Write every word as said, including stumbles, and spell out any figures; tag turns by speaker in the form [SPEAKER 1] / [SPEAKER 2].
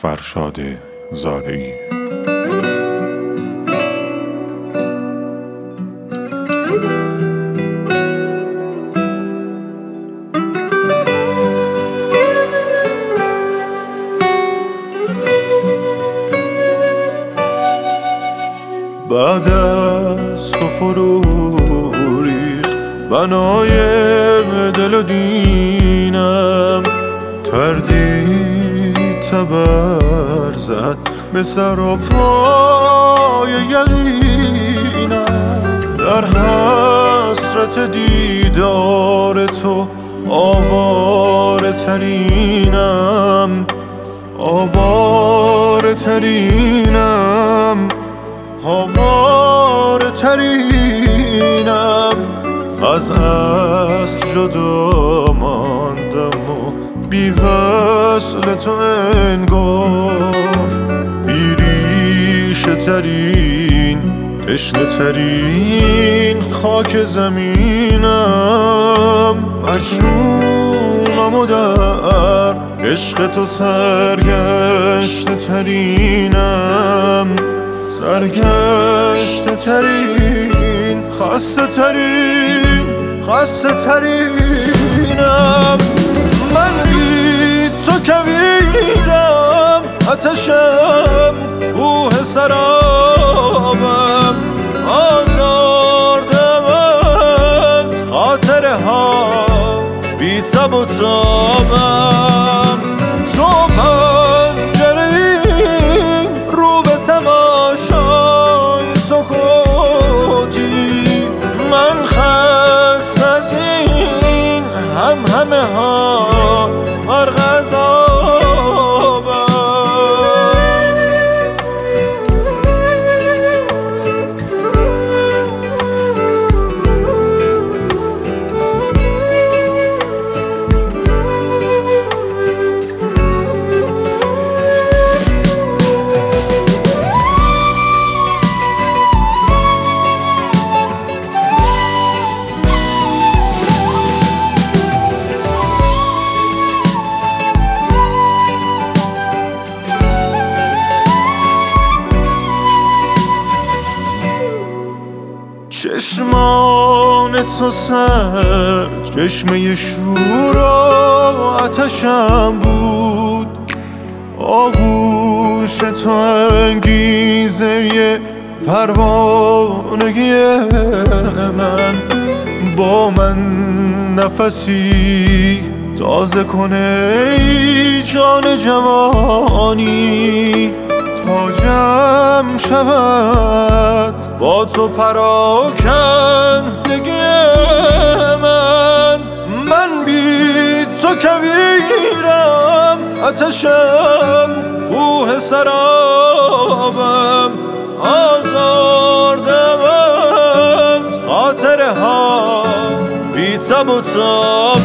[SPEAKER 1] فرشاد زارعی.
[SPEAKER 2] بعد از تو فرو ریخت بنای دل و دینم، تردید تبر زد به سر و پای یقینم. در حسرت دیدار تو آواره ترینم، آواره ترینم، آواره ترینم. از اصل جدا ماندم و بی وصل تو انگار، بی ریشه ترین تشنه ترین خاک زمینم. مجنونم و در عشق تو سرگشته ترینم، سرگشته ترین، خسته ترین، خسته ترینم. من بی تو کویرم، آتشم کوه سرابم، آزردم از خاطره ها بی تب و تابم. تو پنجره این رو به تماشای سکوتی، من خسته از این هم همه ها غرق عذابم. چشمان تو سر چشمه شور و آتشم بود، آغوش تو انگیزه پروانگی من. با من نفسی تازه کنه ای جان جوانی، تا جمع شود با تو پراکندگی من. من بی تو کویرم، آتشم کوه سرابم، آزردم از خاطره ها بی تب و تابم.